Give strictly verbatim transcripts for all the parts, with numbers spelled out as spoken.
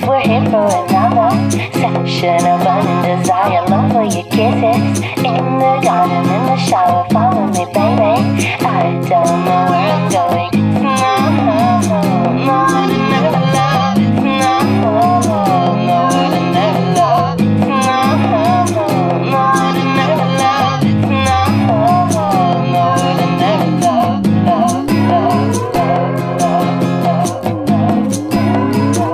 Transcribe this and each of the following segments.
we're here for another session of burning desire. Love for your kisses in the garden, in the shower. Follow me, baby. I don't know where I'm going. No, no, no, never love. No, no, no, never love. No, no, no, never love. No, no, never love. Love, love, love, love, love.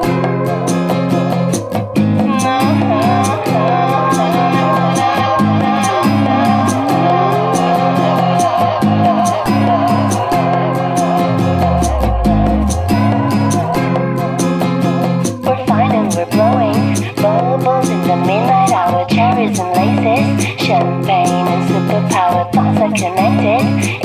We're fine and we're blowing bubbles in the midnight hour, cherries and laces, champagne and superpower. Thoughts are connected